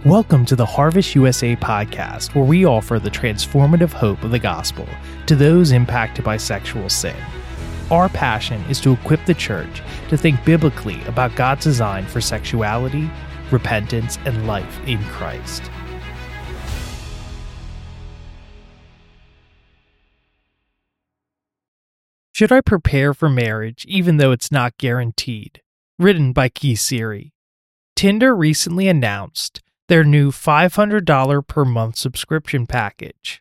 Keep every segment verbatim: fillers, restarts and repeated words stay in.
Welcome to the Harvest U S A podcast, where we offer the transformative hope of the gospel to those impacted by sexual sin. Our passion is to equip the church to think biblically about God's design for sexuality, repentance, and life in Christ. Should I prepare for marriage even though it's not guaranteed? Written by Keith Seary. Tinder recently announced their new five hundred dollars per month subscription package.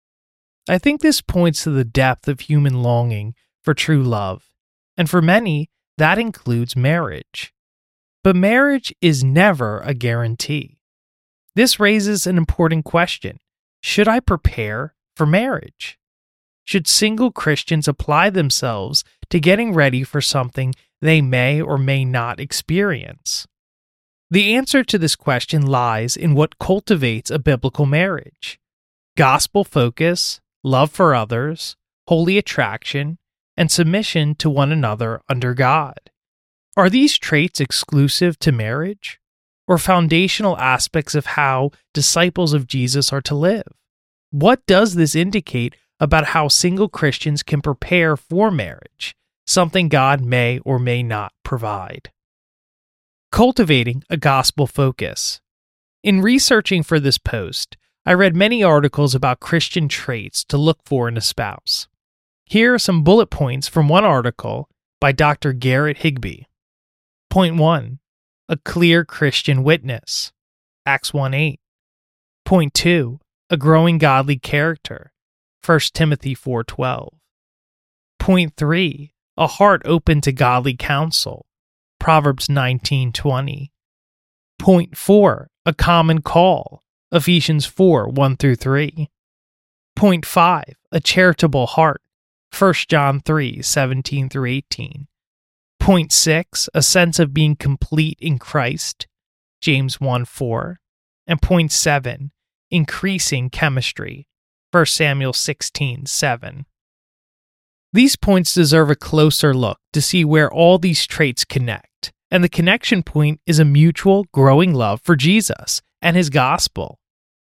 I think this points to the depth of human longing for true love, and for many, that includes marriage. But marriage is never a guarantee. This raises an important question. Should I prepare for marriage? Should single Christians apply themselves to getting ready for something they may or may not experience? The answer to this question lies in what cultivates a biblical marriage: gospel focus, love for others, holy attraction, and submission to one another under God. Are these traits exclusive to marriage, or foundational aspects of how disciples of Jesus are to live? What does this indicate about how single Christians can prepare for marriage, something God may or may not provide? Cultivating a gospel focus. In researching for this post, I read many articles about Christian traits to look for in a spouse. Here are some bullet points from one article by Doctor Garrett Higbee. Point one. A clear Christian witness. Acts one eight. Point two. A growing godly character. First Timothy four twelve. Point three. A heart open to godly counsel. Proverbs nineteen twenty. Point four. A common call. Ephesians four one through three. Point five. A charitable heart. First John three seventeen through eighteen. Point six. A sense of being complete in Christ. James one four. And point seven. Increasing chemistry. First Samuel sixteen seven. These points deserve a closer look to see where all these traits connect, and the connection point is a mutual, growing love for Jesus and his gospel.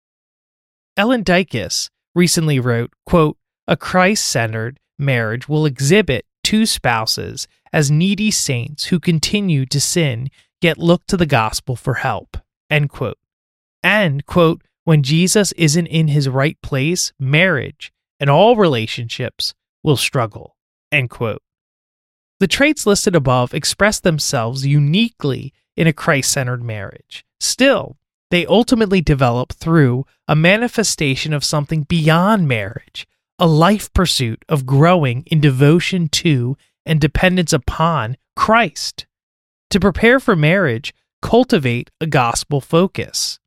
Ellen Dykes recently wrote, quote, "A Christ-centered marriage will exhibit two spouses as needy saints who continue to sin yet look to the gospel for help," end quote. And, quote, "When Jesus isn't in his right place, marriage and all relationships will struggle," end quote. The traits listed above express themselves uniquely in a Christ-centered marriage. Still, they ultimately develop through a manifestation of something beyond marriage, a life pursuit of growing in devotion to and dependence upon Christ. To prepare for marriage, cultivate a gospel focus.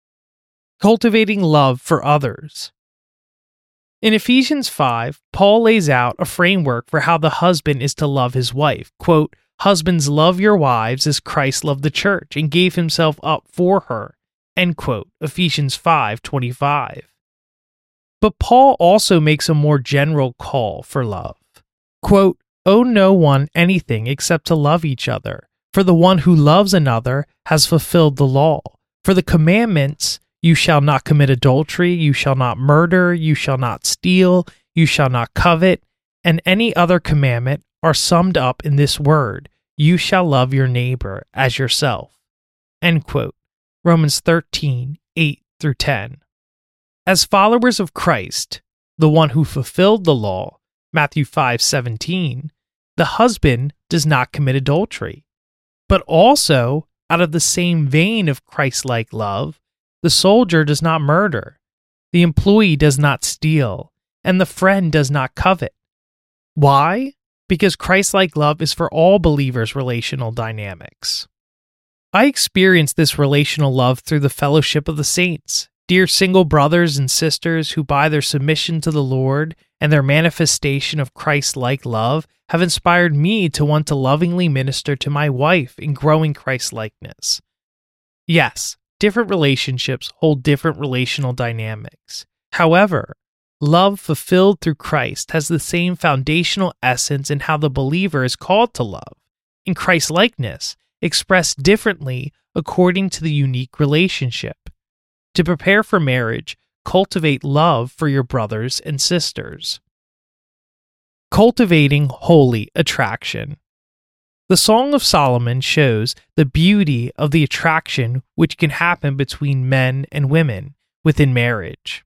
Cultivating love for others. In Ephesians five, Paul lays out a framework for how the husband is to love his wife. Quote, "Husbands, love your wives as Christ loved the church and gave himself up for her." End quote. Ephesians five twenty-five. But Paul also makes a more general call for love. Quote, "Owe no one anything except to love each other, for the one who loves another has fulfilled the law. For the commandments, you shall not commit adultery, you shall not murder, you shall not steal, you shall not covet, and any other commandment are summed up in this word, you shall love your neighbor as yourself." End quote. Romans thirteen eight through ten. As followers of Christ, the one who fulfilled the law, Matthew five seventeen, the husband does not commit adultery. But also, out of the same vein of Christ-like love, the soldier does not murder, the employee does not steal, and the friend does not covet. Why? Because Christ-like love is for all believers' relational dynamics. I experienced this relational love through the fellowship of the saints, dear single brothers and sisters who by their submission to the Lord and their manifestation of Christ-like love have inspired me to want to lovingly minister to my wife in growing Christ-likeness. Yes, different relationships hold different relational dynamics. However, love fulfilled through Christ has the same foundational essence in how the believer is called to love, in Christ-likeness, expressed differently according to the unique relationship. To prepare for marriage, cultivate love for your brothers and sisters. Cultivating holy attraction. The Song of Solomon shows the beauty of the attraction which can happen between men and women within marriage.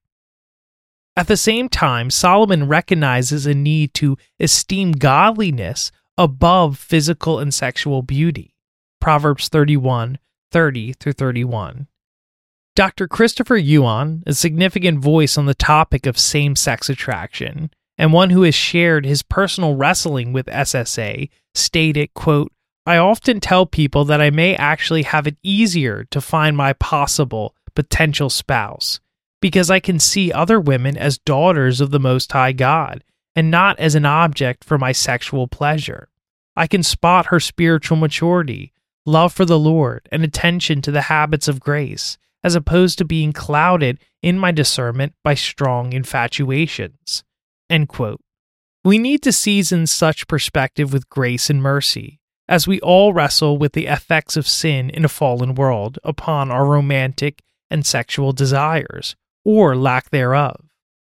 At the same time, Solomon recognizes a need to esteem godliness above physical and sexual beauty. Proverbs thirty-one, thirty through thirty-one. Doctor Christopher Yuan, a significant voice on the topic of same-sex attraction, and one who has shared his personal wrestling with S S A, stated, quote, "I often tell people that I may actually have it easier to find my possible potential spouse, because I can see other women as daughters of the Most High God, and not as an object for my sexual pleasure. I can spot her spiritual maturity, love for the Lord, and attention to the habits of grace, as opposed to being clouded in my discernment by strong infatuations." End quote. We need to season such perspective with grace and mercy, as we all wrestle with the effects of sin in a fallen world upon our romantic and sexual desires, or lack thereof.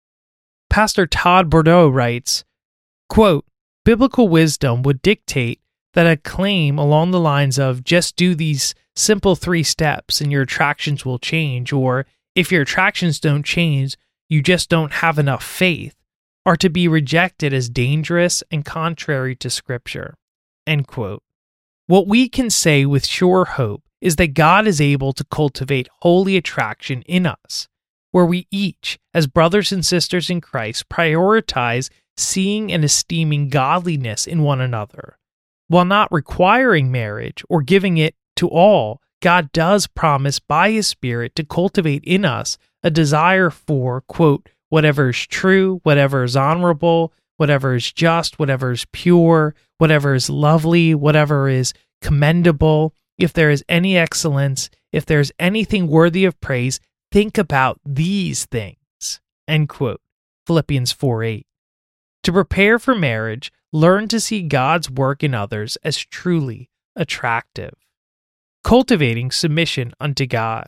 Pastor Todd Bordeaux writes, quote, "Biblical wisdom would dictate that a claim along the lines of just do these simple three steps and your attractions will change, or if your attractions don't change, you just don't have enough faith, are to be rejected as dangerous and contrary to Scripture." End quote. What we can say with sure hope is that God is able to cultivate holy attraction in us, where we each, as brothers and sisters in Christ, prioritize seeing and esteeming godliness in one another. While not requiring marriage or giving it to all, God does promise by His Spirit to cultivate in us a desire for, quote, whatever is true, whatever is honorable, whatever is just, whatever is pure, whatever is lovely, whatever is commendable, if there is any excellence, if there is anything worthy of praise, think about these things. End quote. Philippians four eight. To prepare for marriage, learn to see God's work in others as truly attractive. Cultivating submission unto God.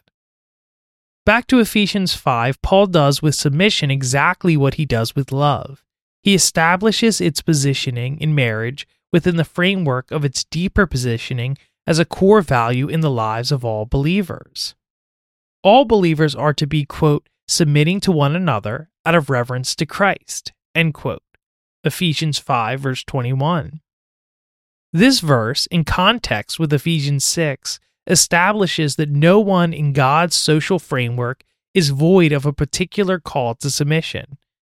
Back to Ephesians five, Paul does with submission exactly what he does with love. He establishes its positioning in marriage within the framework of its deeper positioning as a core value in the lives of all believers. All believers are to be, quote, submitting to one another out of reverence to Christ, end quote. Ephesians five, verse twenty-one. This verse, in context with Ephesians six, establishes that no one in God's social framework is void of a particular call to submission.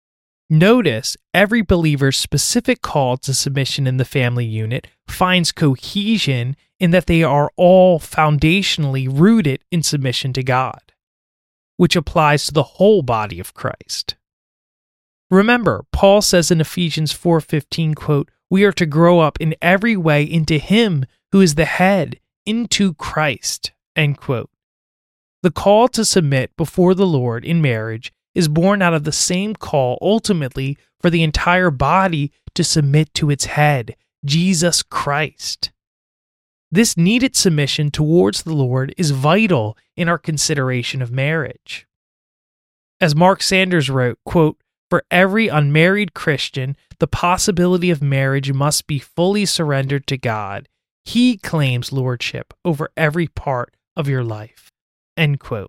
Notice every believer's specific call to submission in the family unit finds cohesion in that they are all foundationally rooted in submission to God, which applies to the whole body of Christ. Remember, Paul says in Ephesians four fifteen, quote, "We are to grow up in every way into Him who is the head, into Christ," end quote. The call to submit before the Lord in marriage is born out of the same call ultimately for the entire body to submit to its head, Jesus Christ. This needed submission towards the Lord is vital in our consideration of marriage. As Mark Sanders wrote, quote, "For every unmarried Christian, the possibility of marriage must be fully surrendered to God. He claims lordship over every part of your life." End quote.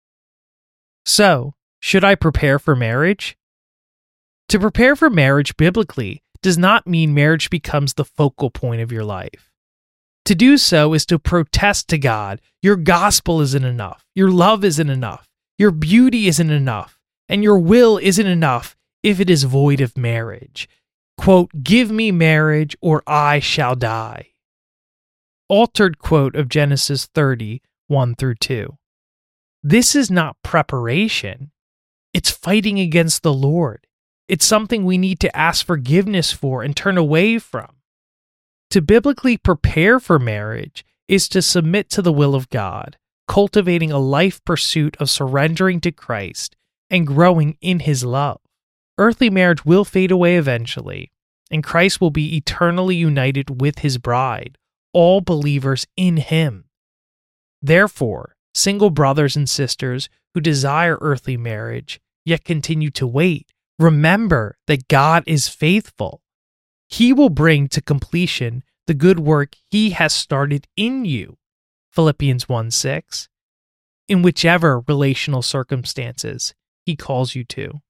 So, should I prepare for marriage? To prepare for marriage biblically does not mean marriage becomes the focal point of your life. To do so is to protest to God, your gospel isn't enough, your love isn't enough, your beauty isn't enough, and your will isn't enough if it is void of marriage. Quote, "Give me marriage or I shall die." Altered quote of Genesis thirty, one through two. This is not preparation. It's fighting against the Lord. It's something we need to ask forgiveness for and turn away from. To biblically prepare for marriage is to submit to the will of God, cultivating a life pursuit of surrendering to Christ and growing in His love. Earthly marriage will fade away eventually, and Christ will be eternally united with His bride, all believers in Him. Therefore, single brothers and sisters who desire earthly marriage, yet continue to wait, remember that God is faithful. He will bring to completion the good work he has started in you, Philippians one six, in whichever relational circumstances he calls you to.